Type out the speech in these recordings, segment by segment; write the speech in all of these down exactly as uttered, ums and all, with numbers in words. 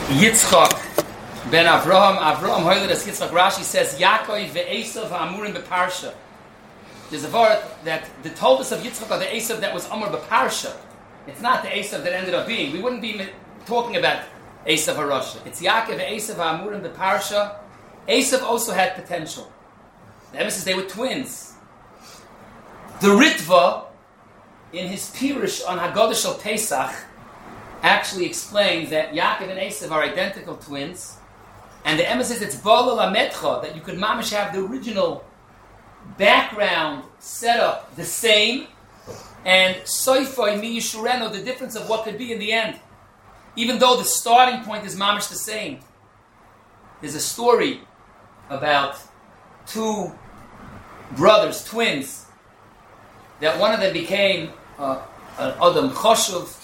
Yitzchak ben Avraham, Avraham Hoyler as Yitzchak. Rashi says, Yaakov ve'esav ha'amurim beparsha. There's a word that the toldus of Yitzchak are the Esav that was Amur beparsha. It's not the Esav that ended up being. We wouldn't be talking about Esav HaRasha. It's Yaakov ve'esav ha'amurim beparsha. Esav also had potential. The emphasis, they were twins. The Ritva, in his Pirush on Haggadah Shel Pesach, actually explains that Yaakov and Esav are identical twins, and the emphasis it's Bala Lametcha, that you could mamish have the original background setup the same, and Soifoi Mi Yishureno, the difference of what could be in the end, even though the starting point is mamish the same. There's a story about two brothers, twins, that one of them became uh, an Adam Choshuv,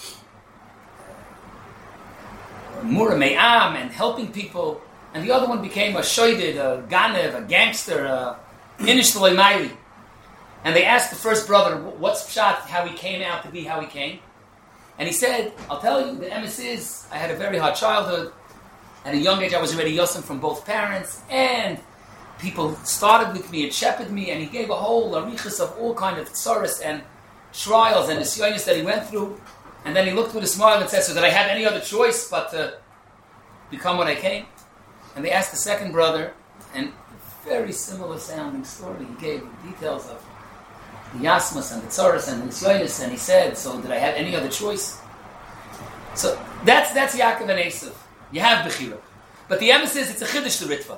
Mura Me'am, and helping people, and the other one became a shoyded, a ganev, a gangster, a inish l'mayli. And they asked the first brother, what's pshat, how he came out to be how he came? And he said, I'll tell you, the emes is, I had a very hard childhood. At a young age, I was already yosim from both parents, and people started with me and shepherded me, and he gave a whole arichas of all kind of tsaras and trials and nisyonis that he went through. And then he looked with a smile and said, so did I have any other choice but to become what I came? And they asked the second brother, and very similar sounding story. He gave details of the Yasmas and the Tzoros and the Nisyonis, and he said, so did I have any other choice? So that's that's Yaakov and Esav. You have Bechira. But the emphasis, it's a Chiddush to Ritva.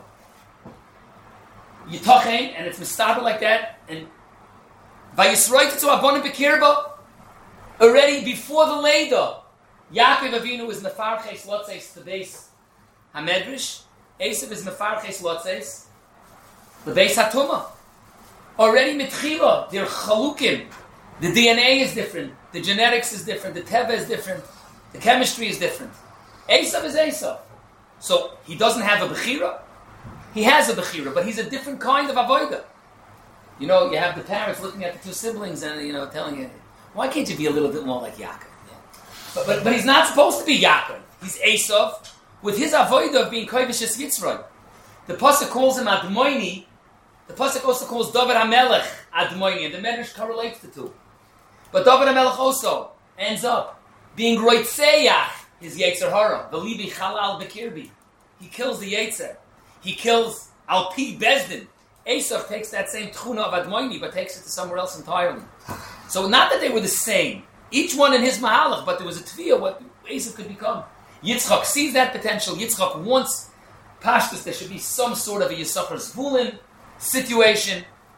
You tochein, and it's mistaber like that, and Vayisroit to Abonim Bekirba, already before the Leda, Yaakov Avinu is Mefarches Lotzeis the base Hamedrish. Esav is Mefarches Lotzeis the base Hatuma. Already Mitchila, they're Chalukim. The D N A is different. The genetics is different. The Teva is different. The chemistry is different. Esav is Esav. So he doesn't have a Bechira. He has a Bechira, but he's a different kind of Avodah. You know, you have the parents looking at the two siblings and, you know, telling you, why can't you be a little bit more like Yaakov? Yeah. But, but but he's not supposed to be Yaakov. He's Esav with his avodah of being Koivishis Yitzray. The pasuk calls him Admoini. The pasuk also calls David HaMelech Admoini, and the Medrash correlates the two. But David HaMelech also ends up being Roitzeach, his Yetzer Hara, the Libi Chalal Bekirbi. He kills the Yetzer. He kills Alpi Bezdin. Esav takes that same tchuna of Admoini, but takes it to somewhere else entirely. So not that they were the same, each one in his mahalach, but there was a tviyah what Esav could become. Yitzchak sees that potential. Yitzchak wants pashtus. There should be some sort of a Yisachar Zvulun situation.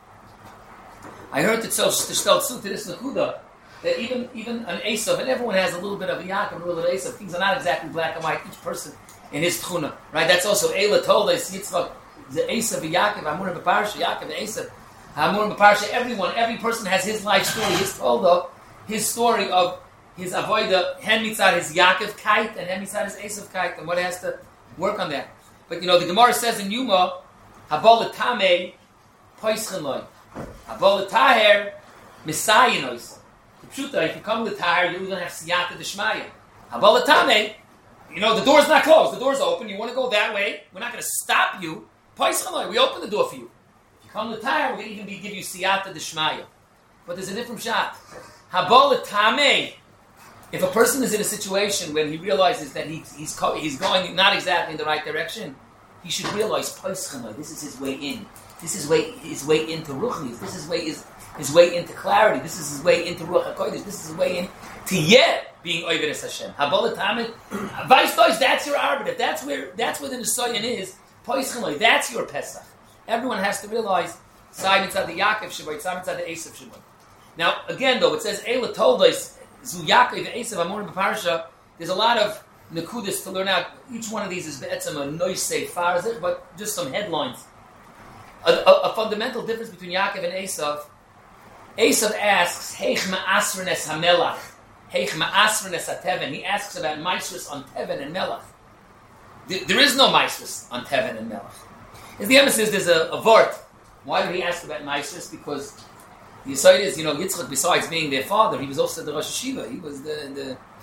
I heard that so to to this nakuda that even even an Esav, and everyone has a little bit of a Yaakov, a little bit of Esav. Things are not exactly black and white. Each person in his tchuna, right? That's also Eila told us Yitzchak, the Esav and Yaakov, Amurim Beparsha, Yaakov and Esav. Hamurim Beparsha, everyone, every person has his life story, his told his story of his avoida, hen mitzad his Yaakov kite, and hen mitzad his Esav kite, and what has to work on that. But you know, the Gemara says in Yuma, Habol Tamei, Poischen loy. Habol Taher, Messiah The pshuta, if you come to Taher, you're going to have Siyata Deshmaya. Habol Tamei, you know, the door's not closed, the door's open, you want to go that way, we're not going to stop you. Poischen loy, we open the door for you. Come to Taher, we're going to even be, give you Siyata Deshmaya. But there's a different shot. Habol Tamei. If a person is in a situation when he realizes that he, he's he's going not exactly in the right direction, he should realize this is his way in. This is way his way into Ruchnis. This is way his, his way into clarity. This is his way into Ruach HaKodesh. This is his way in to yet being Oived Es Hashem. Habol Tamei. Vice that's your arbiter. That's where that's where the Nisayan is. That's your Pesach. Everyone has to realize Side inside the Yaakov Shabbat, Side inside the Esav Shabbat. Now, again, though, it says Eila told us Zu Yaakov Esav Amurim Beparsha. There's a lot of nekudas to learn out. Each one of these is be'etzem a noisei farzeh, but just some headlines. A, a, a fundamental difference between Yaakov and Esav. Esav asks, Heich ma'asrenes hamelach, Heich ma'asrenes hateven. He asks about maisrus on teven and melach. There, there is no maisrus on teven and melach. As the emphasis, there's a, a vort. Why did he ask about maisrus? Because the aside is, you know, Yitzchak, besides being their father, he was also the Rosh Hashiva. He was the, the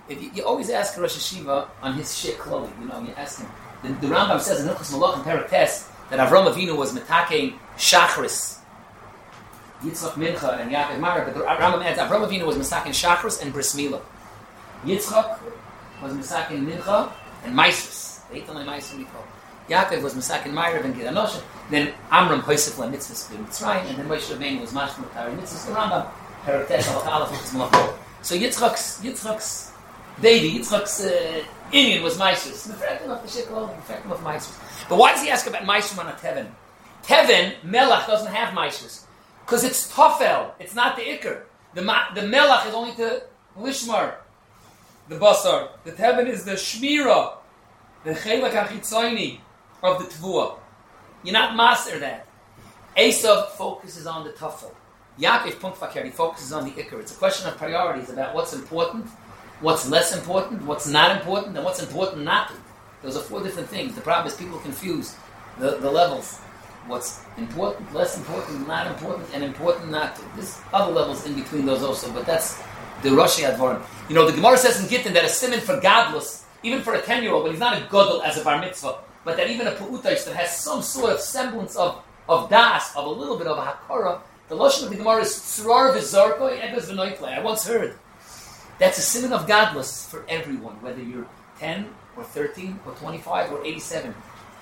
if you, you always ask Rosh Hashiva on his shit clothing, you know, you ask him. The, the Rambam says in Hilchos Malachim Perek Tes that Avram Avinu was metaking Shachris, Yitzchak Mincha and Yaakov Mara, but the Rambam adds Avram Avinu was metaking Shachris and Bris Milah. Yitzchak was metaking Mincha and Maisrus. They ate on my Maisrus we call. Yaakov was metaking Ma'ariv and Gidanosha. Then Amram Hoysef La Mitzvahs in Mitzrayim, and then Moshe Rabbeinu was Mashma Tari Mitzvahs. The Rambam Perek Tes Halach Aleph Hilchos Malachim. So Yitzchak's Yitzchak's baby, Yitzchak's uh, Indian was Maisrus. The fact of the Shikol, the fact of Maisrus. But why does he ask about Maisrus on a Tevin? Tevin, Melach, doesn't have Maisrus. Because it's Tofel. It's not the Iker. The ma- the Melach is only the Lishmar, the Basar. The Tevin is the Shmira, the Chelak HaChitzayni of the Tvua. You're not master that. Esav focuses on the Tofel. Yaakov Punktfakir, he focuses on the Iker. It's a question of priorities about what's important, what's less important, what's not important, and what's important not to. Those are four different things. The problem is people confuse the, the levels. What's important, less important, not important, and important not to. There's other levels in between those also, but that's the Rashi Advarim. You know, the Gemara says in Gittin that a simon for godless, even for a ten-year-old, but he's not a godel as a bar mitzvah, but that even a pu'utaish that has some sort of semblance of, of das, of a little bit of a hakara, the Lashon of the Gemara is tzrar v'zarkoi egos v'noitlei. I once heard that's a simon of godless for everyone, whether you're ten or thirteen or twenty-five or eighty-seven.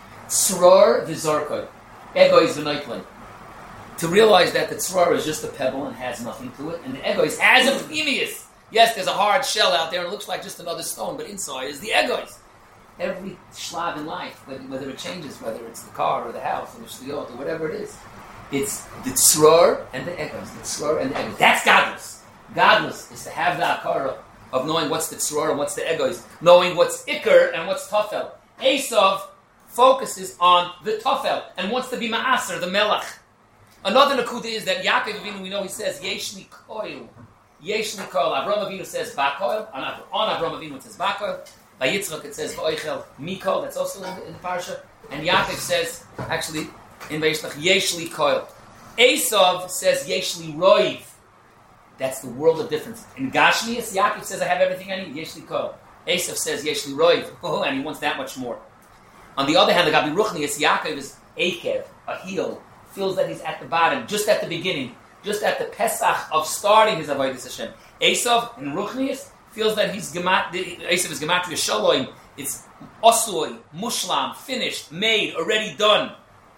Tzrar v'zarkoi. Ego is v'noitlei. To realize that the tzrar is just a pebble and has nothing to it, and the ego is has a previous. Yes, there's a hard shell out there and it looks like just another stone, but inside is the ego. Every shlav in life, whether, whether it changes, whether it's the car or the house or the shliyot or whatever it is, it's the tzrar and the ego. The tzrar and the ego. That's godless. Godless is to have the akara of knowing what's the tzrar and what's the ego, knowing what's ikr and what's tafel. Esav focuses on the tafel and wants to be ma'aser, the melach. Another nakuda is that Yaakov Avinu, we know he says, Yeshli koil. Yeshli koil. Avram Avinu says, Bakoil. On Avram Avinu it says, Bakoil. By Yitzchak it says, V'oichel mikol. That's also in the, in the parsha. And Yaakov says, actually, in Vayishlach, Yeshli koil. Esav says, Yeshli roiv. That's the world of difference. In Gashmias, Yaakov says, I have everything I need. Yeshli koil. Esav says, Yeshli roiv. Oh, and he wants that much more. On the other hand, the Gabi Ruchnias, Yaakov is Ekev, a heel. Feels that he's at the bottom, just at the beginning, just at the Pesach of starting his Avodas Hashem. Esav in Ruchnias feels that he's gemat. Esav is gematria shaloim. It's osoi, mushlam, finished, made, already done.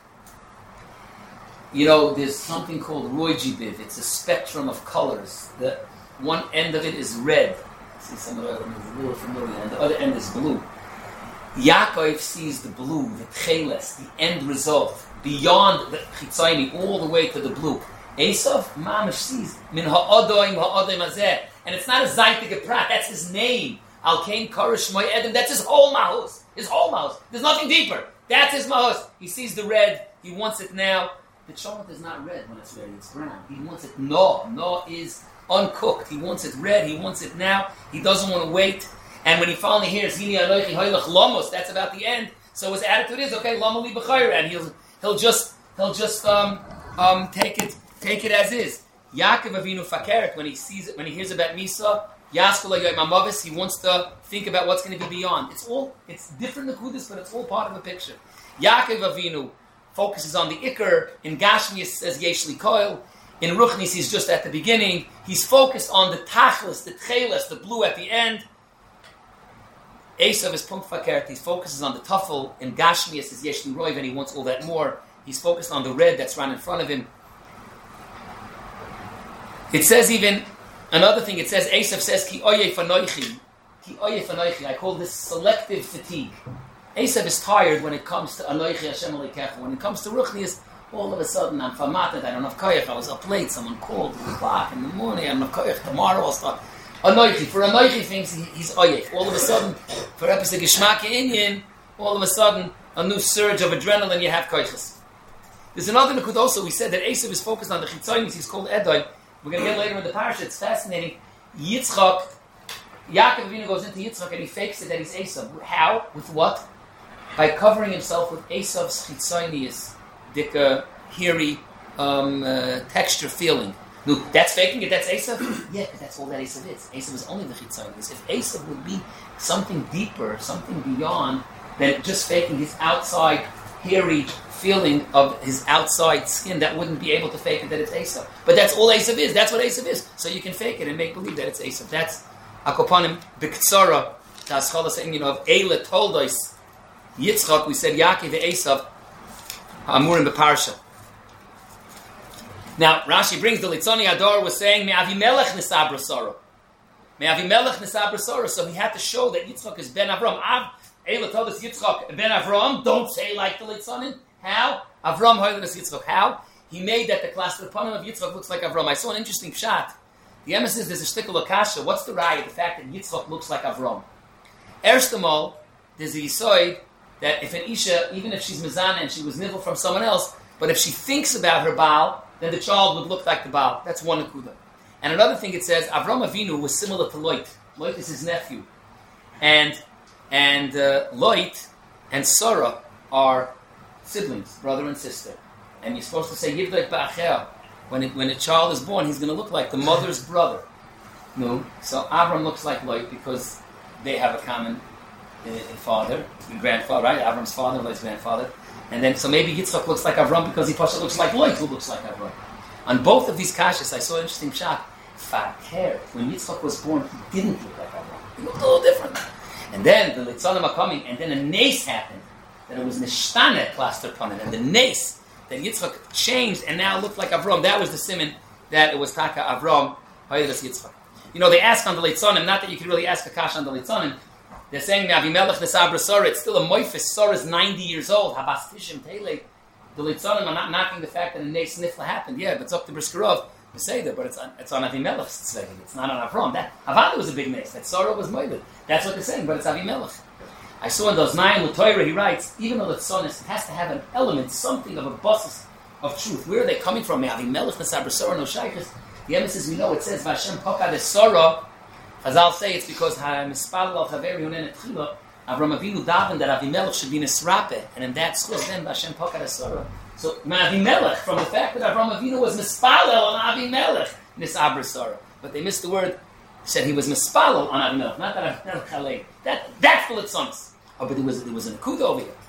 You know, there's something called roy jibiv. It's a spectrum of colors. The one end of it is red. See, some of them is a little familiar, and the other end is blue. Yaakov sees the blue, the tcheles, the end result. Beyond the chitzayni, all the way to the blue. Esav, mamish sees min ha'adoim ha'adoim hazeh, and it's not a zaytig prat. That's his name. Al kain karish moy edom. That's his whole mahus. His whole mahus. There's nothing deeper. That's his mahus. He sees the red. He wants it now. The chocolate is not red when it's ready. It's brown. He wants it no. No is uncooked. He wants it red. He wants it now. He doesn't want to wait. And when he finally hears hini aloichi hoylach lomos, that's about the end. So his attitude is okay. Lama li b'chayr, and he'll. He'll just he'll just um, um, take it take it as is. Yaakov Avinu fakeret when he sees it, when he hears about Misa, Yaskula Yoimamavis, he wants to think about what's going to be beyond. It's all it's different nakudas, but it's all part of the picture. Yaakov Avinu focuses on the Iker. In Gashmias says Yeshli Koil. In Ruchnis he's just at the beginning. He's focused on the Tachlis, the Tcheles, the blue at the end. Esav is Punkt Fakert, he focuses on the Tafel. In Gashmias is Yeshli Roiv, and he wants all that more. He's focused on the red that's right in front of him. It says even, another thing, it says, Esav says, Ki oye fanoichi. Ki oye fanoichi. I call this selective fatigue. Esav is tired when it comes to Anoichi Hashem Aleikecha. When it comes to Ruchnias, all of a sudden I'm famated, I don't have koyach, I was up late, someone called, it was o'clock in the morning, I don't have koyach, tomorrow I'll start. Anoichi, for Anoichi thinks he, he's oyek. All of a sudden, for Epis Geshmak Inyan, all of a sudden, a new surge of adrenaline, you have koiches. There's another Nikud also, we said that Esav is focused on the Chitzonis, he's called Edoi. We're going to get later in the parasha, it's fascinating. Yitzchak, Yaakov Avinu goes into Yitzchak and he fakes it that he's Esav. How? With what? By covering himself with Esav's Chitzonis, dika, hairy, um, uh, texture feeling. No, that's faking it, that's Esav? Yeah, because that's all that Esav is. Esav is only the Chitzayon. If Esav would be something deeper, something beyond than just faking his outside, hairy feeling of his outside skin, that wouldn't be able to fake it that it's Esav. But that's all Esav is. That's what Esav is. So you can fake it and make believe that it's Esav. That's Akopanim B'Ktsara. The Aschala saying, you know, of Eila told us, Yitzchak, we said Yaakov Esav, Amurim B'Parsha. Now, Rashi brings the Litzoni Adar was saying, Me Avimelech Nisabra Sora. Me Avimelech Nisabra Sora. So he had to show that Yitzchak is Ben Avram. Av, Eila told us Yitzchak Ben Avram. Don't say like the Litzonim. How? Avram Hoylenes Yitzchak. How? He made that the cluster upon him of Yitzchak looks like Avram. I saw an interesting shot. The emphasis, there's a shtickle akasha. What's the raya? The fact that Yitzchak looks like Avram. Erst of all, there's a yisoid that if an Isha, even if she's Mizana and she was nivel from someone else, but if she thinks about her Baal, then the child would look like the Baal. That's one akuda. And another thing it says, Avram Avinu was similar to Lot. Lot is his nephew. And and uh, Lot and Sarah are siblings, brother and sister. And you're supposed to say, Yivdek Ba'achel. When it, when a child is born, he's going to look like the mother's brother. No. So Avram looks like Lot because they have a common uh, father, grandfather, right? Avram's father, Lot's grandfather. And then, so maybe Yitzchak looks like Avram because he Pasha looks like Lot, who looks like Avram. On both of these kashas, I saw an interesting shot. Fakir, when Yitzchak was born, he didn't look like Avram. He looked a little different. And then the Litzanim are coming, and then a nace happened. That it was Nishtane plaster upon it. And the nace, that Yitzchak changed and now looked like Avram. That was the simon that it was Taka Avram, Haydas Yitzchak. You know, they ask on the Litzanim, not that you could really ask a kash on the Litzanim. They're saying, Avimelech Nesabra Sora, it's still a moifis. Sora is ninety years old. Habastishim Tele. The Litzanim are not knocking the fact that a Nes Nifla happened. Yeah, but it's up to Briskerov to say that, but it's on, it's on Avimelech's tzvegin. It's not on Avram. That Avada was a big Nes. That Sora was moifis. That's what they're saying, but it's Avimelech. I saw in those nine L'Toira, he writes, even though the son is, has to have an element, something of a basis of truth. Where are they coming from? Avimelech Nesabra Sora, no shaykhs. The emphasis we know, it says, Vashem Pokad es Sora. Chazal say it's because Mispal al Chaveri Hunen Etchila, Avram Avinu davened that Avimelech should be Nisrape, and in that schus then Vashem Pokad es Sora. So Avimelech, from the fact that Avram Avinu was Mispalel on Avimelech, Nisabra Sora. But they missed the word, said he was Mispalel on Avimelech, not that Avimelech Chalei. That, that's the Litzonis. Oh, but there was, there was an akuda over here.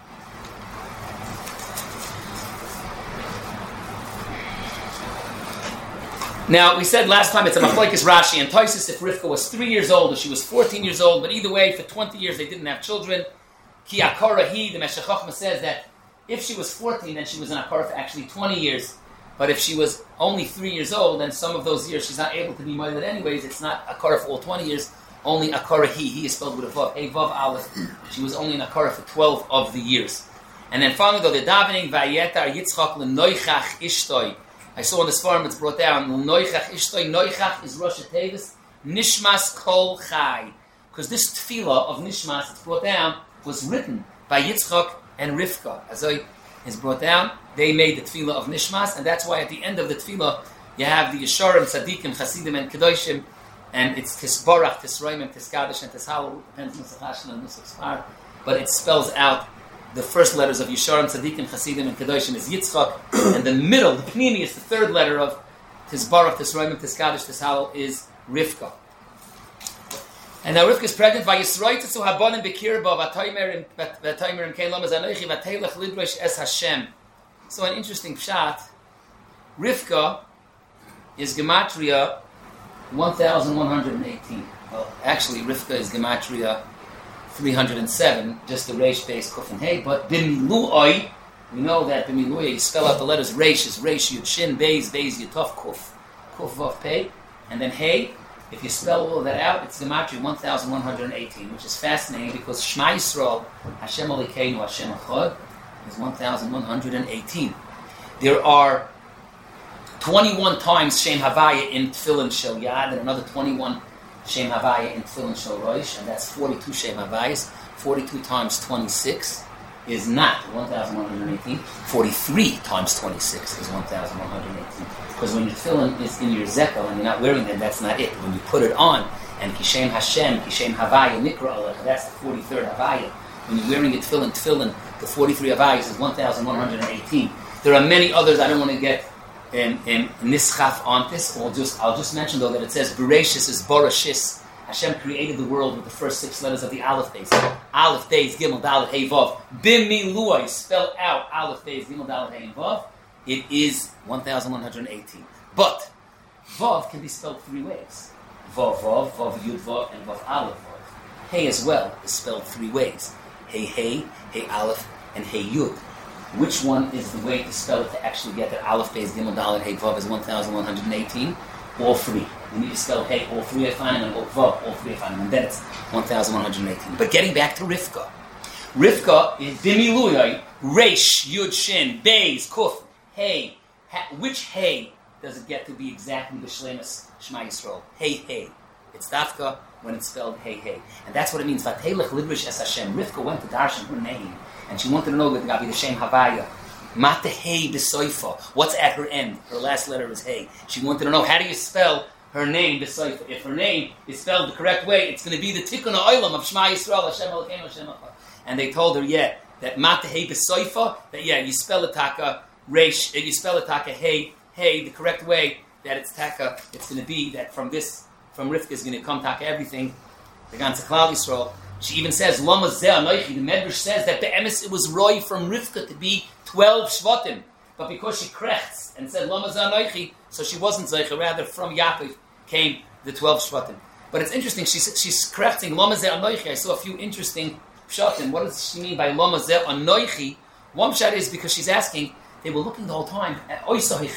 Now, we said last time it's a machlokes Rashi and Tosis if Rivka was three years old or she was fourteen years old, but either way, for twenty years they didn't have children. Ki akora hi, the Meshech Chochmah says that if she was fourteen, then she was in akora for actually twenty years. But if she was only three years old, then some of those years she's not able to be moiled anyways. It's not akora for all twenty years, only akora hi. He is spelled with a vav, a vav aleph. She was only in akora for twelve of the years. And then finally, though, the davening, vayetar Yitzchak l'noichach ishtoi. I saw in this farm it's brought down, Noichach Ishtoi, Noichach is Rosh Tevis, Nishmas Kol Chai. Because this tefillah of Nishmas, it's brought down, was written by Yitzchak and Rivka. As I is brought down, they made the tefillah of Nishmas, and that's why at the end of the tefillah, you have the Yesharim, Tzadikim, Chasidim, and Kedoshim, and it's Tisborach, Tisroim, and Tiskadish, and Tishalal, depends on Nusach and Nusach Sfar, but it spells out the first letters of Yesharim, Tzadikim, Chasidim, and Kedoshim is Yitzchak, and the middle, the Pnimi, is the third letter of Tisbarach, Tisroim, Tiskadish, Tishalal is Rivka. And now Rivka is pregnant by Yisroy Tetzu Habonim Bekirba V'Toymer V'Toymer Kein Lomaz Anoichi V'Teilach Lidrosh Es Hashem. So an interesting pshat. Rivka is gematria one thousand one hundred eighteen. Well, actually, Rivka is gematria three hundred seven, just the Reish base Kuf and Hey, but Bimiluoi, we know that Bimiluoi, you spell out the letters Reish is Reish, Yud, Shin, Beis, Beis, Yutov, Kuf, Kuf, Vav, Pei, and then Hey, if you spell all of that out, it's Gematria one thousand one hundred eighteen, which is fascinating because Shema Yisrael, Hashem Alikeinu, Hashem Echad, is one thousand one hundred eighteen. There are twenty-one times Shem Havaya in Tefillin Shel Yad, and another twenty-one Shem Havaya in Tefillin Shel Rosh, and that's forty-two Shem Havayas. forty-two times twenty-six is not one thousand one hundred eighteen. forty-three times twenty-six is one thousand one hundred eighteen. Because when your Tefillin is in your zekel and you're not wearing them, that's not it. When you put it on, and Kishem Hashem, Kishem Havaya, Nikra Allah, that's the forty-third Havaya. When you're wearing it Tefillin, Tefillin, the forty-three Havayas is one thousand one hundred eighteen. There are many others, I don't want to get in in Nischaf Antis. I'll just I'll just mention though that it says Bereshis is Borashis. Hashem created the world with the first six letters of the Aleph days. Aleph days, Gimel Dalet Hey Vav. Bimiluai, spell out Aleph days, Gimel Dalet Hey Vav. It is one thousand one hundred eighteen. But Vav can be spelled three ways. Vav Vav, Vav Yud Vav, and Vav Aleph Vav. Hey as well is spelled three ways. Hey Hey, Hey Aleph, and Hey Yud. Which one is the way to spell it to actually get that Aleph days, Gimel Dalet Hey Vav is one thousand one hundred eighteen? All three. You need to spell hey, all three are fine, and all vav, all three are fine, and then it's one thousand one hundred eighteen. But getting back to Rivka. Rivka is Dimiluyai, Resh, Yud, Shin, Beis, Kuf, Hey. Ha, which Hey does it get to be exactly the Shlemus Shema Yisrael? Hey, Hey. It's Dafka when it's spelled Hey, Hey. And that's what it means. Vatelech Lidrish Es Hashem. Rivka went to Darshan her name, and she wanted to know that it got to be the Shem Havaya. Mate Hey B'Soifa. What's at her end? Her last letter is Hey. She wanted to know, how do you spell her name B'Soifa? If her name is spelled the correct way, it's going to be the Tikkun HaOlam of Shema Yisrael, Hashem Elokeinu, Hashem Echad. And they told her, yeah, that Mate Hey B'Soifa, that yeah, you spell it Taka, Reish, you spell it Taka, Hey, Hey, the correct way, that it's Taka, it's going to be that from this, from Rivka is going to come Taka everything, the Ganze Klal Yisrael. She even says, Lama Zeh Anoichi, the Medrash says that the emes it was Roy from Rivka to be twelve Shvatim. But because she krechts and said, Lama Zeh Anoichi, so she wasn't Zeicha, rather from Yaakov came the twelve Shvatim. But it's interesting, she's, she's krechting, Lama Zeh Anoichi. I saw a few interesting pshatim. What does she mean by Lama Zeh Anoichi? One pshat is because she's asking, they were looking the whole time at who's going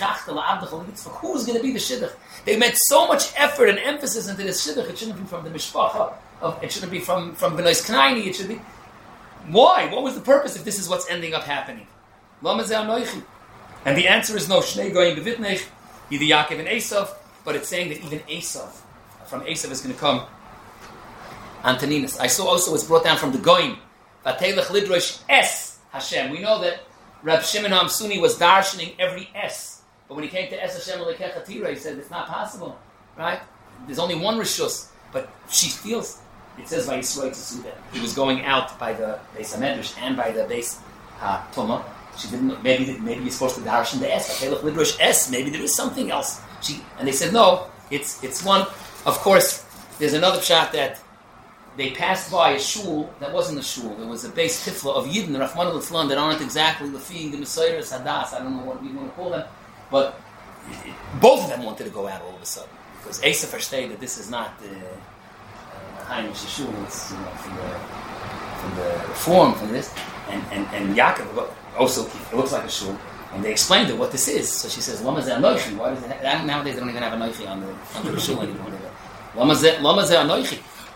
to be the shidduch. They made so much effort and emphasis into this shidduch. It shouldn't be from the mishpacha. Of, it shouldn't be from from Benois Knaini. It should be. Why? What was the purpose if this is what's ending up happening? And the answer is no. Shnei goyim bevitnech, either Yaakov and Esav. But it's saying that even Esav, from Esav is going to come Antoninus. I saw also it's brought down from the goyim. Vatelech lidrosh es Hashem. We know that Rab Shimon HaMsuni was darshaning every S. But when he came to Es Hashem Elokecha Tira, he said, it's not possible. Right? There's only one Rishus. But she feels, it says by Yisroel Tzu that he was going out by the Beis HaMedrash and by the Beis HaTuma. She didn't, maybe maybe you're supposed to darshan the S. Vatelech lidrosh es. Maybe there is something else. She And they said, no, it's it's one. Of course, there's another pshat that they passed by a shul that wasn't a shul. There was a base tifla of Yidden, Rachmana litzlan, that aren't exactly Lefi, the Messiah, Hadas, I don't know what we want to call them, but it, both of them wanted to go out all of a sudden. Because Esav versteht that this is not the Heimish shul, it's you know, from the from the reform, from this, and, and, and Yaakov also, it looks like a shul, and they explained to her what this is. So she says, Lama Zeh Anoichi, why does it have, nowadays they don't even have a Anoichi on the, on the shul anymore. Lama Zeh Anoichi.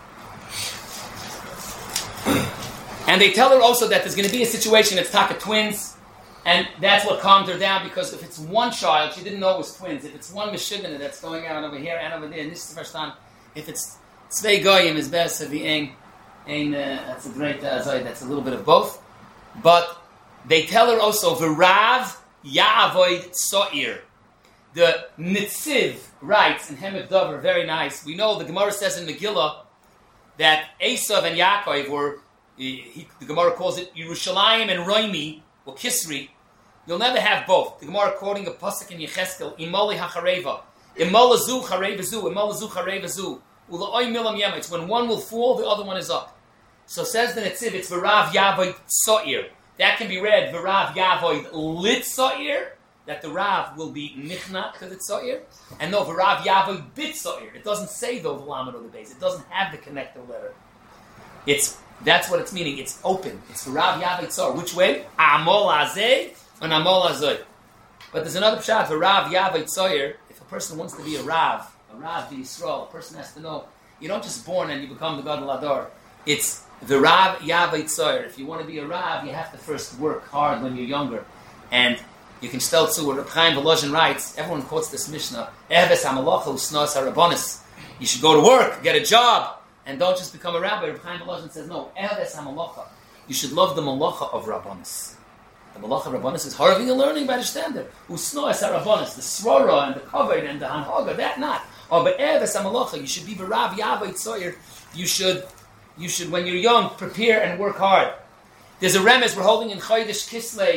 And they tell her also that there's going to be a situation, it's Taka twins, and that's what calmed her down, because if it's one child, she didn't know it was twins. If it's one Meshugana that's going out over here and over there, and this is the first time, if it's Tzvei Goyim is best of the Ein, Ein, that's a great, uh, that's a little bit of both. But they tell her also, V'rav Ya'avoid So'ir. The Nitziv writes in Hemek Dover, very nice. We know the Gemara says in Megillah that Esav and Yaakov were, he, he, the Gemara calls it Yerushalayim and Roimi, or Kisri. You'll never have both. The Gemara quoting a pasuk in Yecheskel, Imoli hachareva, Imola zu chareva zu, Imola zu chareva zu, Ula'oy milam yema. It's when one will fall, the other one is up. So says the Netziv, it's V'rav Yavoid So'ir. That can be read, V'rav Yavoid Lit So'ir, that the Rav will be Nichna, because it's So'ir. And no, V'rav Yavoid Bit So'ir. It doesn't say, though, the Lamed or the base. It doesn't have the connector letter. It's, that's what it's meaning. It's open. It's V'rav Yavoid So'ir. Which way? Amol Azeh and Amol Azoy. But there's another pshat, V'rav Yavoid So'ir. If a person wants to be a Rav, a Rav Yisrael, a person has to know, you don't just born and you become the Gadol Ador. It's the Rav Yavai Tzoyer. If you want to be a Rav, you have to first work hard when you're younger. And you can still too, where Reb Chaim Volozhin writes, everyone quotes this Mishnah, Eves HaMalacha Usnos HaRabbonis. You should go to work, get a job, and don't just become a rabbi. Reb Chaim Volozhin says, no, Eves HaMalacha. You should love the Malacha of Rabbonis. The Malacha of Rabbonis is hardly a learning by the standard. Usnos HaRabbonis, the Srora and the Kavod and the Hanhaga, that not. Oh, but Eves HaMalacha, you should be Rav Yavai Tzoyer. You should You should, when you're young, prepare and work hard. There's a remez we're holding in Chodesh Kislev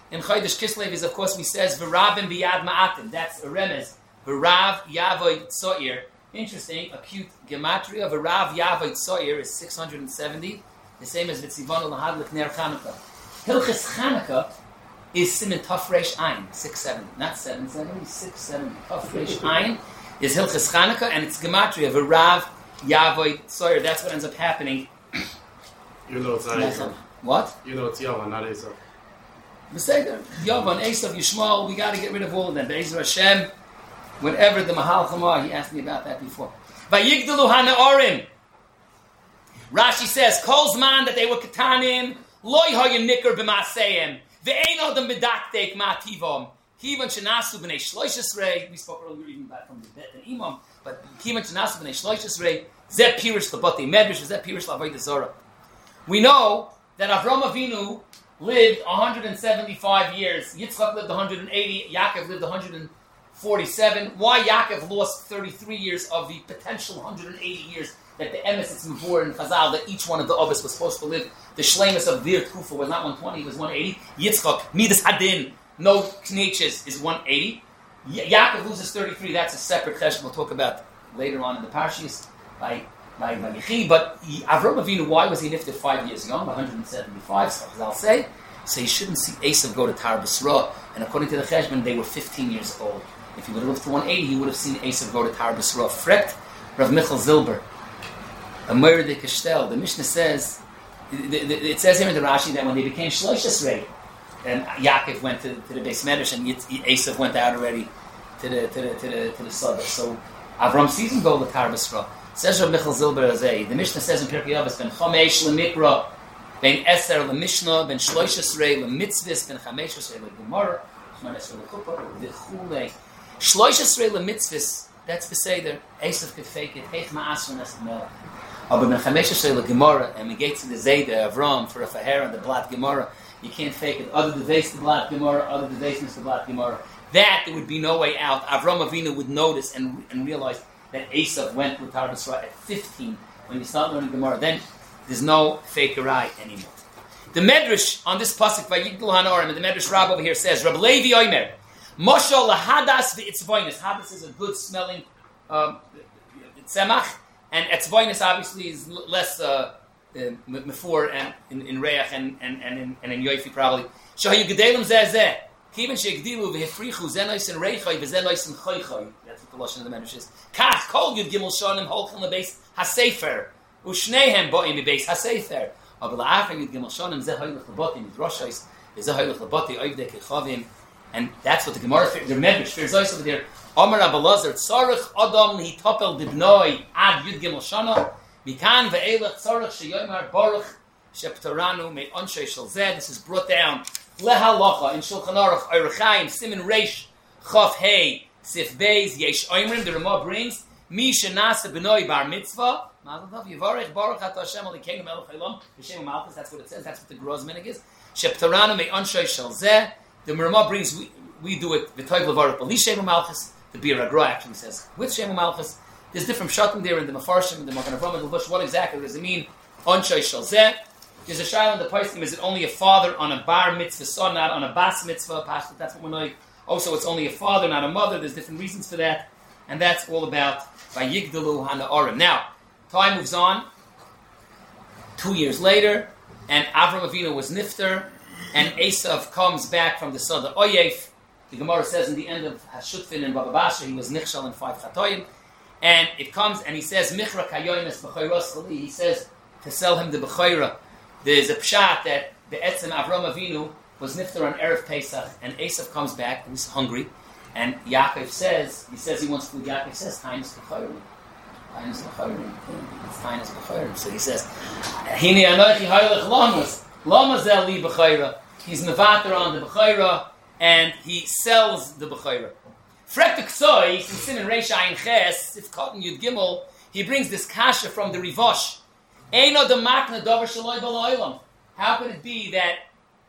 in Chodesh Kislev is, of course, we says V'ravim biyad ma'atim. That's a remez. V'rav yavoid so'ir. Interesting, a cute gematria. V'rav yavoid so'ir is six hundred seventy. The same as V'tzivonu lahadlik ner Chanukah. Hilchis Chanukah is Siman Taf Reish Ayin, six seventy. Not seven seventy, six seventy. Taf Reish Ayin is Hilchis Chanukah, and it's gematria. V'rav yavoid so'ir. That's what ends up happening. You know it's not Esav. What? You know it's Yavan, not Esav. Beseder, Yavan, Esav, Yishmael, we got to get rid of all of them. Be'ezer Hashem, whenever the Mahal Chamar, he asked me about that before. Vayigdalu ha'na'orim. Rashi says, Kol zman that they were katanim, loy ha'yim nikr b'ma'aseyem, ve'ein odem bedaktek ma'ativom, kivan shenasu b'nei shloishes rei, we spoke earlier even about from the Bet and Imam, but kivan shenasu b'nei shloishes rei, zeh pirish l'botei medrash, zeh pirish l'avodah zorah. We know that Avram Avinu lived one hundred seventy-five years. Yitzchak lived one hundred eighty. Yaakov lived one hundred forty-seven. Why Yaakov lost thirty-three years of the potential one hundred eighty years that the emes it's mavur in Chazal, that each one of the Ovis was supposed to live? The shleimus of their Kufa was not one hundred twenty, it was one hundred eighty. Yitzchak, Midas Hadin, no kneches, is one hundred eighty. Y- Yaakov loses thirty-three. That's a separate chesed we'll talk about later on in the Parshas by by Yechi. But he, Avram Avinu, why was he lifted five years young, one hundred seventy-five, so I'll say? So you shouldn't see Esav go to Tar B'Sra, and according to the Cheshbon, they were fifteen years old. If he would have lived to one hundred eighty, he would have seen Esav go to Tar B'Sra. Frekt Rav Michal Zilber, a Meir de Kashtel, the Mishnah says, it says here in the Rashi that when they became Shloishes Rei, and Yaakov went to, to the Beis Medrash, and Esav went out already to the to the to the to the Sada. So Avram sees him go to Tar B'Sra. Says Rav Michal Zilber Azei, the Mishnah says in Pirkei Avos, Ben Chomesh LeMikra, Ben Eser LeMishnah, Ben Shloishes Rei LeMitzvahs, Ben Chameshes Rei LeGemara, Shmones Rei LeChuppah, V'chulei. Shloishes Rei LeMitzvahs, that's Beseder, Esav could fake it, Heich Ma'asr Nes Melech. Aber Ben Chameshes Rei LeGemara, and we get to the Zayda Avram for a Faher and the Blat Gemara, you can't fake it. Other devays the Blat Gemara, other devays the Blat Gemara. That, there would be no way out. Avram Avinu would notice and, and realize that Esav went with Tar B'Sra at fifteen. When you start learning Gemara, then there's no fakerai anymore. The Medrash on this pasuk by Yigdal Hanorim, and the Medrash Rab over here says, Rab Levi Omer, Moshel lahadas v'itzvoinus. Hadas is a good smelling um, tzemach, and etzvoinus obviously is less uh, uh, mefor and in, in reach and and and in, and in yoifi probably. Shahayu gedelim zeh zeh. Kiven sheigdilu v'hefrichu zenois and reichai v'zenois and choichai. That's what the lashon of the Medrash is. Kach kol yud gimel shonim holchem lebeis hasefer u'shneihem bo'im lebeis hasefer. Aber la'achar yud gimel shonim zeh hoylech lebatim midroshais zeh hoylech lebati oivdei kechavim. And that's what the Gemara, the Medrash, Fir Zois over there. Amar Abelazar tzarich adam lehitapel dibnoi ad yud gimel shana mikan ve'elech tzarich sheyomer baruch sheptaranu me anshay shel zeh. This is brought down lehalacha in Shulchan Aruch Erechaim Simin Reish Chaf Hey Sif Beis Yesh Oimrim. The Ramah brings Mi Shenasa B'noi Bar Mitzvah Mazel Tov Yivarech Baruch Ata Hashem Alikeinu Melech Haolam B'Shem Malchus. That's what it says. That's what the Groz Minig is. Sheptaranu me anshay shel zeh. The Ramah brings we, we do it V'Toiv Levarach B'Li Shem Malchus. The Bir Agra actually says with Shem Malchus. There's different shatim there in the Mefarshim, in the Magen Avraham and the Bush. What exactly does it mean? Anshay shel zeh. There's a shayla in the Paiskim, is it only a father on a bar mitzvah son, not on a bas mitzvah? Pashtat, that's what we know. Also, it's only a father, not a mother. There's different reasons for that. And that's all about Vayigdalu Hana'orim. Now, time moves on. Two years later, and Avram Avinu was nifter, and Esav comes back from the Sada Oyef. The Gemara says in the end of Hashutfin and Baba Basra, he was nichshal in five chatoyim. And it comes, and he says, Michra kayoymes b'chayros chali. He says, to sell him the b'chayra. There's a pshat that the Etzem Avram Avinu was nifter on Erev Pesach, and Esav comes back, and he's hungry, and Yaakov says, he says he wants food, Yaakov says, Tainus b'chayrim. Tainus b'chayrim. It's Tainus b'chayrim. So he says, Hini anochi haylech lamas, lamas el li b'chayra. He's mevater on the b'chayra, and he sells the b'chayra. Frek Ksoi, from Siman Reish Ayin Ches, if Cotton Yud Gimel, he brings this kasha from the Rivosh. Eino de makna dover shaloi b'lo'olam. How could it be that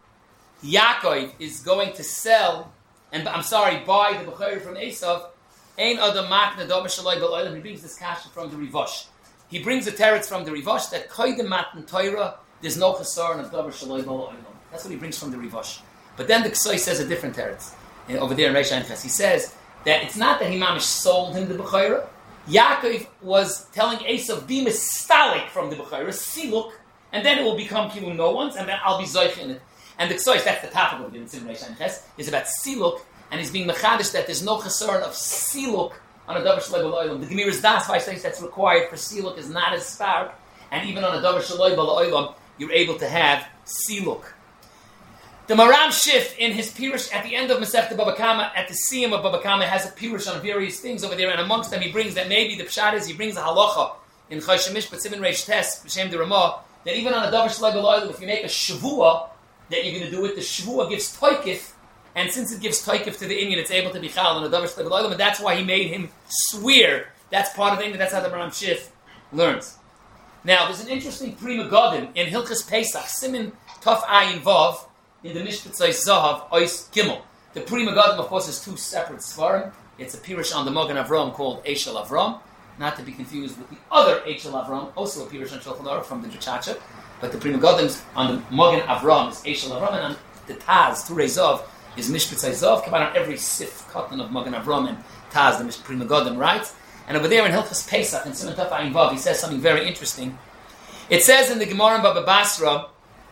Yaakov is going to sell, and I'm sorry, buy the b'chayr from Esav? Eino de makna dover shaloi b'lo'olam. He brings this kasha from the Rivosh. He brings the teretz from the Rivosh that koydem matan Torah, there's no chasar of dover shaloi b'lo'olam. That's what he brings from the Rivosh. But then the Ksoi says a different teretz. Over there in Reish Ayin Ches, he says that it's not that he mamish sold him the Bechorah. Yaakov was telling Esav, be mistalik from the Bechorah, siluk, and then it will become kilu no one's, and then I'll be zoich in it. And the Ksoi, that's the topic of the Reish Ayin Ches, is about siluk, and he's being mechadish that there's no chesaron of siluk on a davar shaloi b'la'olam. The Gemira's das says that's required for siluk is not as spark, and even on a davar shaloi b'la'olam, you're able to have siluk. The Maram Shif in his Pirush at the end of Masechta Baba Kama, at the Siyum of Baba Kama, has a Pirush on various things over there, and amongst them he brings that maybe the Pshat is, he brings a halacha in Choshen Mishpat Sivan Reish Tes, B'Shem de Ramah, that even on a davar shaloi b'la'olam, if you make a shavua that you're going to do it, the shavua gives toikif, and since it gives toikif to the Indian, it's able to be chal on a davar shaloi b'la'olam, and that's why he made him swear. That's part of the thing, that's how the Maram Shif learns. Now, there's an interesting Pri Megadim in Hilchas Pesach, Siman Tov Ayin Vav, in the Mishpatzai Zahav, Ois Gimel. The Pri Megadim, of course, is two separate svarim. It's a Pirush on the Magen Avram called Eshel Avram, not to be confused with the other Eshel Avram, also a Pirush on Shulchan Aruch from the Dritchacha. But the Pri Megadim on the Magen Avram is Eshel Avram, and on the Taz, Turei Zav, is Mishpatzai Zahav. Come out on every sif cotton of Magen Avram and Taz, the Pri Megadim writes. And over there in Hilchas Pesach, in Siman Tov Ayin Vav, he says something very interesting. It says in the Gemara in Baba Basra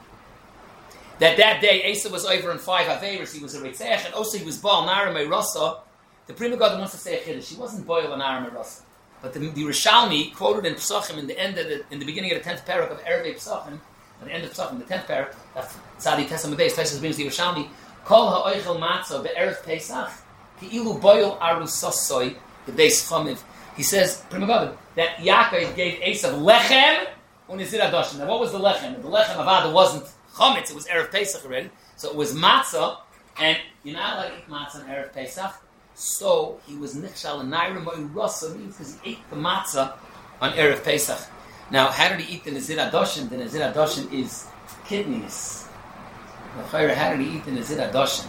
that that day Esav was over in five Averis, he was a Reitzech, and also he was Baal Naramei Rasa. The Pri Megadim wants to say a Chiddush. He wasn't Baal Naramei Rasa. But the, the Rishalmi quoted in Pesachim in the end of the, in the beginning of the tenth parak of Erevei Pesachim, at the end of Pesachim, the tenth parak, that's Tzadi Tesam Beis, Tesam brings the Rishalmi, Kol ha'oichel matzah be'erev Pesach, ki ilu boil arusasoi, the Beis Chamiv. He says, Pri Megadim, that Yaakov gave Esav lechem unizir adoshim. Now what was the lechem? The lechem avada wasn't chametz, it was Erev Pesach already. So it was matzah, and you're not allowed to eat matzah on Erev Pesach. So he was nichshal and naira mo'i rasa, means because he ate the matzah on Erev Pesach. Now, how did he eat the Nazir Adoshim? The Nazir Adoshim is kidneys. How did he eat the Nazir Adoshim?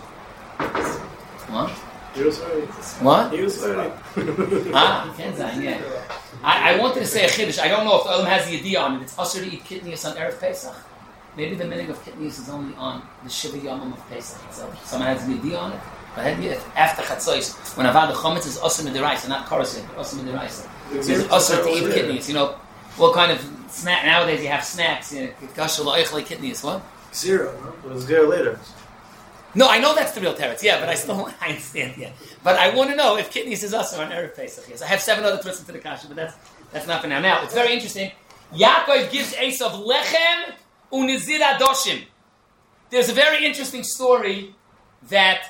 What? He was ready. What? He was ready. Ah, Kenzan, yeah. I, I wanted to say a chiddush. I don't know if the Olam has the idea on it. It's usher to eat kidneys on Erev Pesach. Maybe the meaning of kidneys is only on the Shiva Yomim of Pesach itself. Someone has the idea on it. But after Chatzos, when Avad the Chometz is usher midiraisa, not koroseh, but usher midiraisa. It's usher to eat kidneys. You know, what kind of snack? Nowadays you have snacks. You know, kasher la'oichlei kidneys. What? Zero. No? It was there later. No, I know that's the real teretz, yeah, but I still I understand, yeah. But I want to know if kidneys is also on Erev Pesach. Yes, I have seven other twists into the kasha, but that's that's not for now. Now, it's very interesting. Yaakov gives Esav lechem unizir adoshim. There's a very interesting story that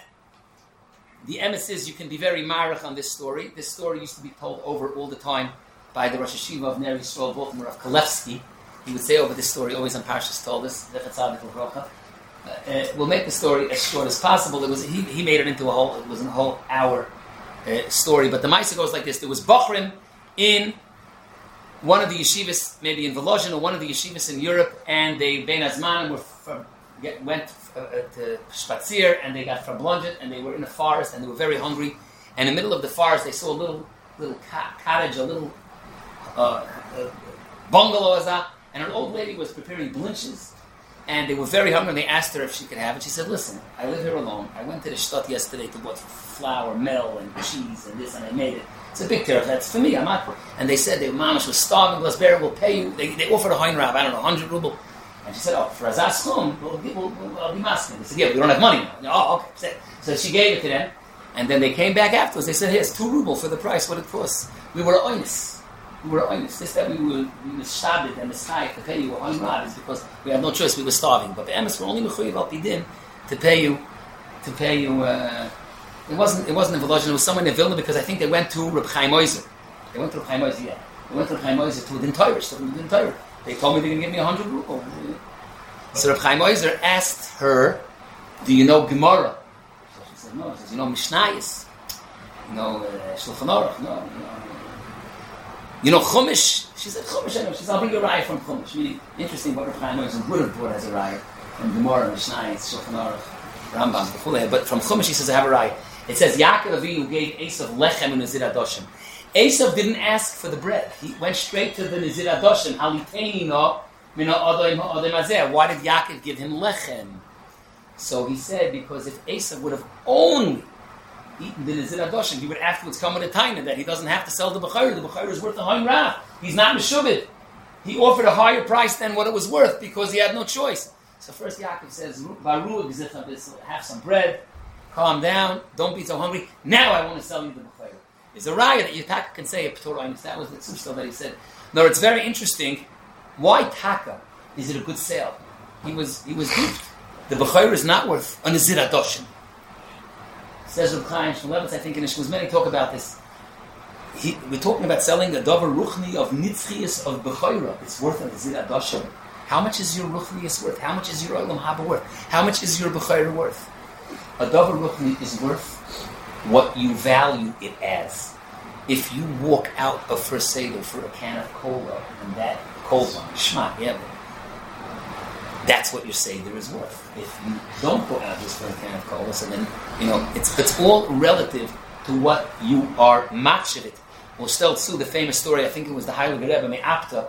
the emissaries, you can be very marach on this story. This story used to be told over all the time by the Rosh Hashiva of Ner Yisrael, Baltimore of Kalevsky. He would say over this story, always on Parshas Toldos, Zechat Tzadik L'Brocha. Uh, we'll make the story as short as possible. It was he, he made it into a whole. It was a whole hour uh, story. But the Maisa goes like this: there was Bachrim in one of the yeshivas, maybe in Volozhin or one of the yeshivas in Europe, and they Bein Azmanim were from, get, went uh, to Spazier, and they got verblundet, and they were in a forest, and they were very hungry. And in the middle of the forest, they saw a little little ca- cottage, a little uh, uh, bungalow, and an old lady was preparing blinches. And they were very hungry, and they asked her if she could have it. She said, listen, I live here alone. I went to the shtot yesterday to buy flour, meal, and cheese, and this, and I made it. It's a big tariff. That's for me. I'm not. And they said, their mamash was starving. Glasberg will pay you. They, they offered a hein rab, I don't know, one hundred ruble. And she said, oh, for Azaz Chum, we'll, we'll, we'll, I'll be masking. They said, yeah, we don't have money now. Oh, okay. So she gave it to them. And then they came back afterwards. They said, here's two ruble for the price, what it costs. We were honest. We were honest. This that we were we were starved and the to pay you a hundred rad is because we had no choice. We were starving. But the emes were only mechuyev al pidin to pay you to pay you. Uh, it wasn't it wasn't in Volozhin. It was somewhere in Vilna because I think they went to Reb Chaim Oizer. They went to Reb Chaim Oizer. Yeah, they went to Reb Chaim Oizer to the Torah. To the Torah. They told me they're going to give me a hundred ruble. So Reb Chaim Oizer asked her, "Do you know Gemara?" So she said, "No." She says, "You know Mishnayos? You know uh, Shulchan Aruch? No." You know, You know Chumash? She said Chumash. I know. She said, I'll bring you a raya from Chumash. Really interesting what Rav Chaim Oizer would have brought as a raya from Gemara, Mishnayos, Shulchan Aruch, Rambam, Bechulei. But from Chumash, she says, I have a raya. It says Yaakov Avinu gave Esav lechem and Nazir Adoshim. Esav didn't ask for the bread. He went straight to the Nazir Adoshim. Haliteino mina adayim ha'adayim azeh. Why did Yaakov give him lechem? So he said, because if Esav would have only eaten the Nazir Adoshim, he would afterwards come with a taina that he doesn't have to sell the Bechayr. The Bechayr is worth a Hain Rav. He's not Meshubit. He offered a higher price than what it was worth because he had no choice. So first Yaakov says, Baruch, have some bread, calm down, don't be so hungry. Now I want to sell you the Bechayr. There's a raya that Yitaka can say a P'torah. That was the Tzushta that he said. No, it's very interesting. Why Taka is it a good sale? He was he was duped. The Bechayr is not worth a Nazir Adoshim. Says Reb Chaim Shmulevitz, I think in Ishmael, many talk about this. He, we're talking about selling a Dover Ruchni of Nitzchias of Bechayra. It's worth a Nazir Adoshim. How much is your Ruchnius worth? How much is your Olam Haba worth? How much is your Bechayra worth? A Dover Ruchni is worth what you value it as. If you walk out of First Seder for a can of cola, and that cold one, shma, yeah, that's what your Seder is worth. If you don't go out just for a can of cola, so then, you know, it's it's all relative to what you are matched. We'll still sue the famous story, I think it was the Heilige Rebbe Me'apta.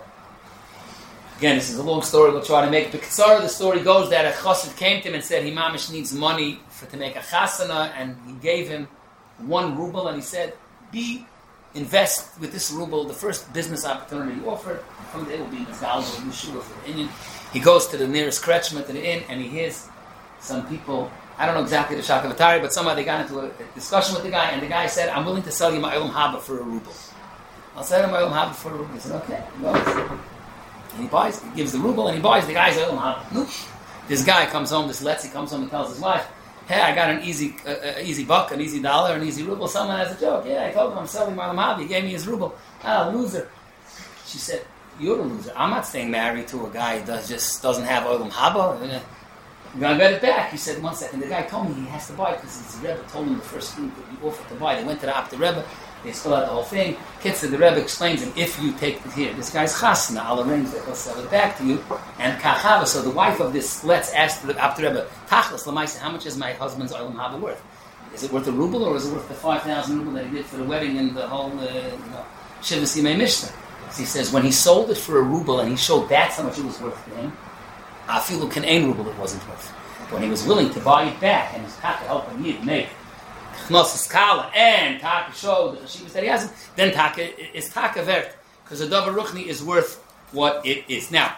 Again, this is a long story, we'll try to make it. The Ketzara, the story goes that a chassid came to him and said, he mamish needs money for to make a chasana, and he gave him one ruble, and he said, be, invest with this ruble, the first business opportunity he offered, from there will be Mizgal, or Yeshua for the Indian. He goes to the nearest kretschmer, to the inn, and he hears some people, I don't know exactly the Shakavatari, but somehow they got into a discussion with the guy, and the guy said, I'm willing to sell you my Olam Haba for a ruble. I'll sell him my Olam Haba for a ruble. He said, okay. He goes. And he buys, he gives the ruble, and he buys the guy's Olam Haba. Nope. This guy comes home, this Letzi comes home and tells his wife, hey, I got an easy uh, uh, easy buck, an easy dollar, an easy ruble. Someone has a joke. Yeah, I told him I'm selling my Olam Haba. He gave me his ruble. Ah, loser. She said, you're the loser. I'm not staying married to a guy that just doesn't have Olam Haba. You're going to get it back. He said, one second. The guy told me he has to buy it because his Rebbe told him the first group that he offered to buy. They went to the Apter Rebbe. They spelled out the whole thing. Kitzur, the Rebbe explains him, if you take it here, this guy's chasna, I'll arrange that, he'll sell it back to you. And kachava, so the wife of this, let's ask the Apter Rebbe, tachlis lamaisa, how much is my husband's Olam Haba worth? Is it worth a ruble, or is it worth the five thousand ruble that he did for the wedding and the whole, uh, you know, Shivas Yimei Mishnah? So he says, when he sold it for a ruble and he showed that's how much it was worth to him, afilu can ein ruble it wasn't worth. When he was willing to buy it back, and his taka helped him Yid make Chnos Skala and taka showed the chashivas that he hasn't, then taka is taka vert, because a Dover Ruchni is worth what it is. Now,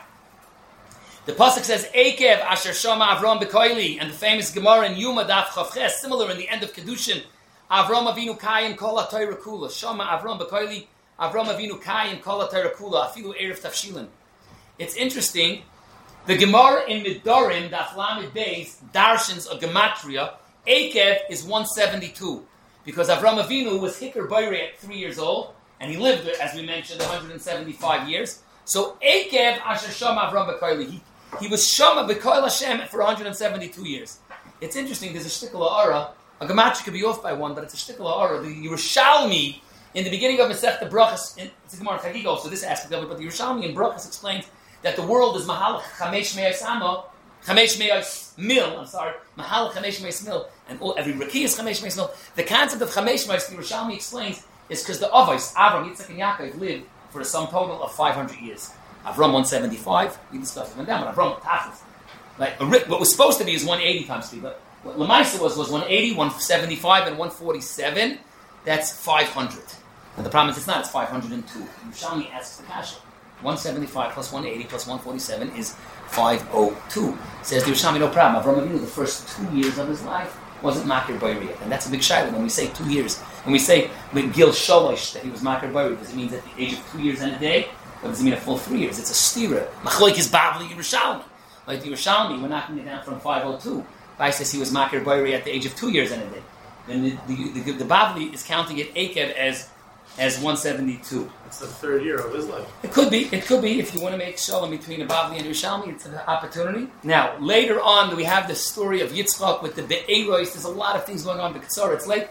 the pasuk says, Ekev Asher Shama Avram Bekoili, and the famous Gemara in Yuma Daf Chavches, similar in the end of Kedushin, Avram Avinu Kayim Kol HaTorah Kula, Shama Avram Bekoili, Avram Avinu Kayim Kol HaTorah Kula, Afilu Erev Tafshilin. It's interesting, the Gemara in Midorim, Daf Lamed Beis, Darshans of Gematria, Ekev is one seventy-two, because Avram Avinu was Hikar Bayri at three years old, and he lived, as we mentioned, one hundred seventy-five years. So Ekev Asher Shama Avram Bekoili, he, he was Shama Bekoil Hashem for one hundred seventy-two years. It's interesting, there's a shtickle ha'ara, a Gematria could be off by one, but it's a shtickle ha'ara. The Yerushalmi, in the beginning of Masechta Brachas, it's a Gemara Chagiga, so this aspect of it, but the Yerushalmi in Brachas explains that the world is Mahalach Chamesh Me'as Amo, Chamesh Me'as Mil, I'm sorry, Mahalach Chamesh Me'as Mil, and all, every Raki is Chamesh Me'as Mil. The concept of Chamesh Me'as, the Yerushalmi explains, is because the Avos, Avram, Yitzchak, and Yaakov lived for a sum total of five hundred years. Avram one seventy-five, we discussed it when down, but Avram Tachlis. Like, what was supposed to be is one eighty times three, but what Lamaisa was, was one eighty, one seventy-five, and one forty-seven. That's five hundred. And the problem is it's not, it's five hundred two. Yerushalmi asks the Kasha. one seventy-five plus one eighty plus one forty-seven is five oh two. Says the Yerushalmi, no problem. Avram Avinu, the first two years of his life, wasn't Makir Bayri. And that's a big shayla when we say two years. When we say with Gil Sholosh that he was Makir Bayri, does it mean at the age of two years and a day? Or does it mean a full three years? It's a stira. Machloik is Bavli Yerushalmi. Like the Yerushalmi, we're knocking it down from five oh two. Bai says he was Makir Bayri at the age of two years and a day. Then the, the, the, the Bavli is counting it Ekev as as one seventy-two. It's the third year of his life. It could be. It could be. If you want to make shalom between a Bavli and Yerushalmi, it's an opportunity. Now, later on, we have the story of Yitzchak with the Be'erois. There's a lot of things going on. But it's late.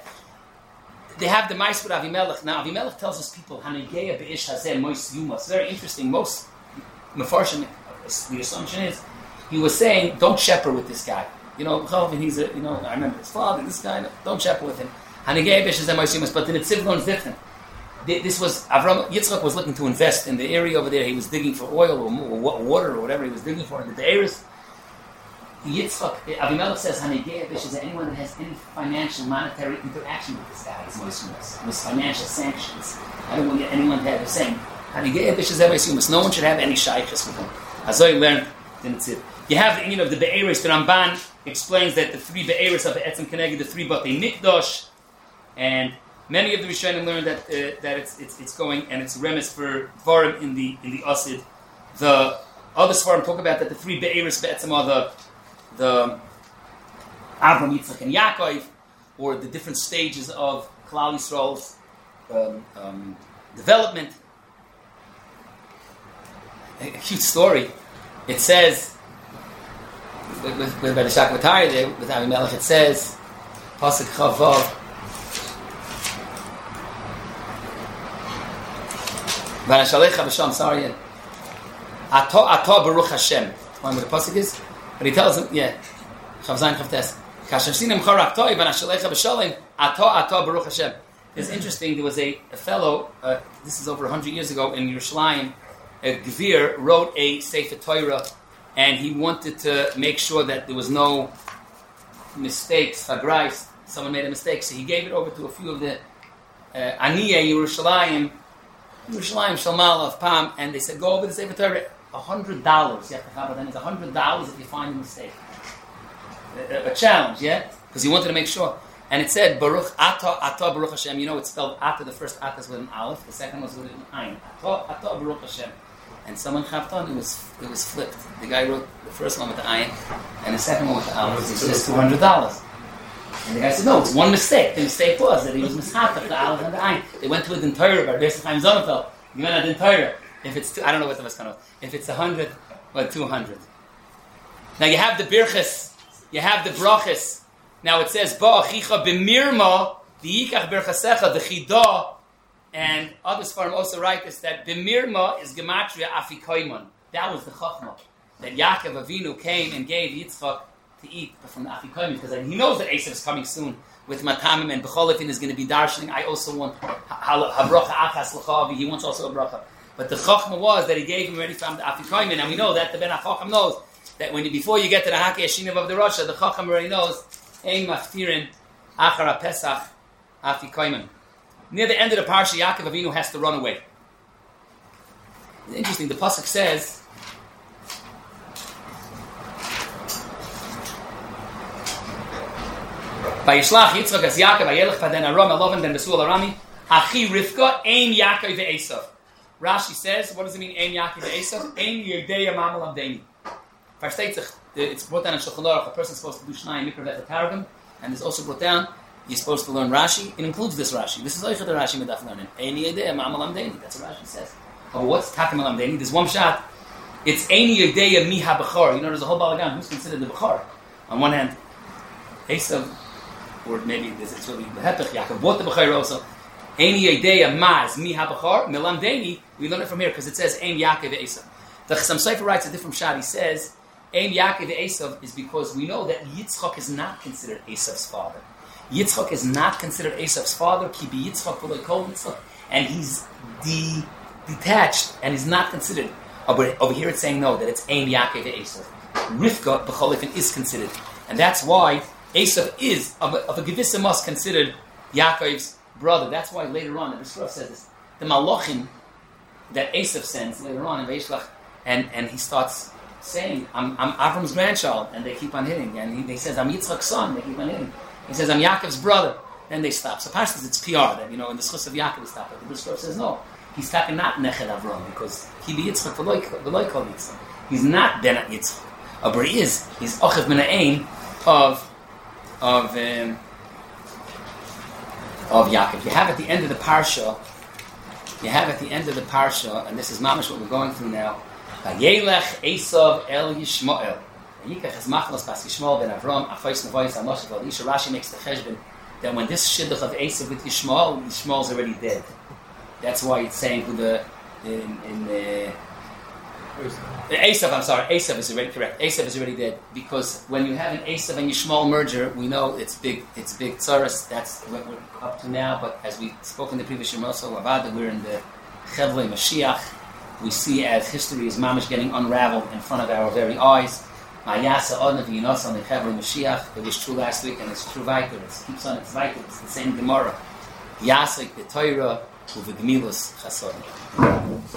They have the Ma'is with Avimelech. Now, Avimelech tells us people, Hanegeya be'ish hazeh mois yuma. It's very interesting. Most Mefarshim, the assumption is, he was saying, don't shepherd with this guy. You know, he's a, you know, I remember his father, this guy, don't shepherd with him. Hanegeya be'ish hazeh mois yuma. But the Netzivlon is different. This was, Avram, Yitzchak was looking to invest in the area over there. He was digging for oil or water or whatever he was digging for in the Be'eris. Yitzchak, Avimelech says, Hanegei Abish is anyone that has any financial, monetary interaction with this guy is Moisumas. With financial sanctions. I don't want anyone to have the same. Hanegei Abish is Moisumas. No one should have any shaykhs with him. As I learned, then it's it. You have the Indian of the Be'eris. The Ramban explains that the three Be'eris of the Etzem Keneged, the three Batei Mikdash, and many of the Rishonim learned that uh, that it's, it's it's going and it's remes for Dvarim in the in the Asid. The other Svarim talk about that the three Be'eris Be'etzem are the the Avram, Yitzchak, and Yaakov, or the different stages of Klal Yisrael's um, um, development. A, a cute story. It says, with, with, with by the Shakvatari there, with Avimelech, it says, Pasuk Chavav, Vanashalecha b'sham, sorry, Ato, Ato Baruch Hashem. One where the Pasuk is? But he tells him, yeah, Chav Zayin Chav Tes, Kashem Sinem Chorak Toi, Vanashalecha b'shalem, Ato, Ato Baruch Hashem. It's interesting, there was a, a fellow, uh, this is over one hundred years ago, in Yerushalayim, a Gvir wrote a Sefer Torah, and he wanted to make sure that there was no mistakes, Fagrais, someone made a mistake, so he gave it over to a few of the uh, Aniyeh Yerushalayim, Yerushalayim Shalmal of Pam, and they said, go over the Sefer Torah, a hundred dollars, you have to have it, then it's a hundred dollars if you find a mistake. A, a, a challenge, yeah? Because he wanted to make sure. And it said, Baruch Ata, Ata Baruch Hashem. You know, it's spelled Ata, the first Ata is with an Aleph, the second was with an Ayin. Ata, Ata Baruch Hashem. And someone chavton, it was it was flipped. The guy wrote the first one with the ayin, and the second one with the aleph. It says two hundred dollars. And the guy said, "No, it's one mistake. The mistake was that he was mishafach the aleph and the ayin." They went to a din Torah, but Rebbe Chaim Zonenfeld. You went to din Torah. If it's two, I don't know what the maskana was. If it's a hundred or two hundred. Now you have the birchas, you have the brachas. Now it says ba'achicha b'mirma the yikach birchasecha the chidah. And other Sfarim also write this, that B'mirma is Gematria Afikoimon. That was the Chachma. That Yaakov Avinu came and gave Yitzchak to eat from the Afikoimon. Because he knows that Esav is coming soon with Matamim and B'cholifin is going to be darshaning. I also want Habracha Achas L'chavi. He wants also a bracha. But the Chachma was that he gave him already from the Afikoimon. And we know that the Ben HaChacham knows that when you, before you get to the Haki Yashinav of the Rasha, the Chacham already knows Ein Maftirin Achara Pesach Afikoimon. Near the end of the parsha, Yaakov Avinu has to run away. It's interesting. The pasuk says, "Vayishlach Yitzchak as Yaakov Ayelech Paden Aram Elovan Ben Besul Arami Achi Rivka Ein Yaakov ve'Esav." Rashi says, "What does it mean? Ein Yaakov ve'Esav? Ein Yerdei Mamal Amdeni." It's brought down in Shulchan Aruch. A person is supposed to do Shnai Mikra Vet Targum, and it's also brought down. You're supposed to learn Rashi. It includes this Rashi. This is Oichad Rashi Medaf learning. Eini Yedei Ma'amal Amdeni. That's what Rashi says. Oh, what's Takim Al Amdeni? There's one shot. It's Eini Yedei Mi HaBechor. You know, there's a whole balagan. Who's considered the Bechor? On one hand, Esav, or maybe this is really the Hepech. Yaakov bought the Bechor also. Eini Yedei Maz Mi HaBechor. Melamdeni. We learn it from here because it says Ein Yaakov Esav. The Chassam Sofer writes a different shot. He says Ein Yaakov Esav is because we know that Yitzchak is not considered Esav's father. Yitzchak is not considered Esav's father, ki bi Yitzchak v'lo kol Yitzchak, and he's de- detached, and he's not considered. Over, over here it's saying no, that it's Ein Yaakov Esav. Rivka, b'cholifin, is considered. And that's why Esav is, of a, of a Gevissamas, considered Yaakov's brother. That's why later on, the Rishra says this, the Malachim that Esav sends later on in Veishlach, and, and he starts saying, I'm, I'm Avram's grandchild, and they keep on hitting, and he, they says, I'm Yitzchak's son, they keep on hitting. He says, I'm Yaakov's brother. Then they stop. So Pashtas, it's P R, that, you know, in the schus of Yaakov, they stop. But the Bishra says, no, he's talking not Neched Avram, because he be Yitzchak, v'loi kol Yitzchak. He's not Ben Yitzchak. But he is, he's Ochev min ha'ein of, of, um, of Yaakov. You have at the end of the Parsha, you have at the end of the Parsha, and this is mamash what we're going through now, Vayelech Esav el Yishmael. Rashi makes the cheshbon that when this shidduch of Esav with Yishmael, Yishmael's already dead. That's why it's saying who the in, in the Esav. I'm sorry, Esav is already correct. Esav is already dead because when you have an Esav and Yishmael merger, we know it's big. It's big tzaras. That's what we're up to now. But as we spoke in the previous Shemot, so Avada, we're in the Chevlei Mashiach. We see as history is mamish getting unraveled in front of our very eyes. Ma'yasa Odin v'yinos on the Chevron Mashiach. It was true last week and it's true weiter. It keeps on its weiter. It's the same Gemara. Yasik the Torah u'v'gemilos chasodim.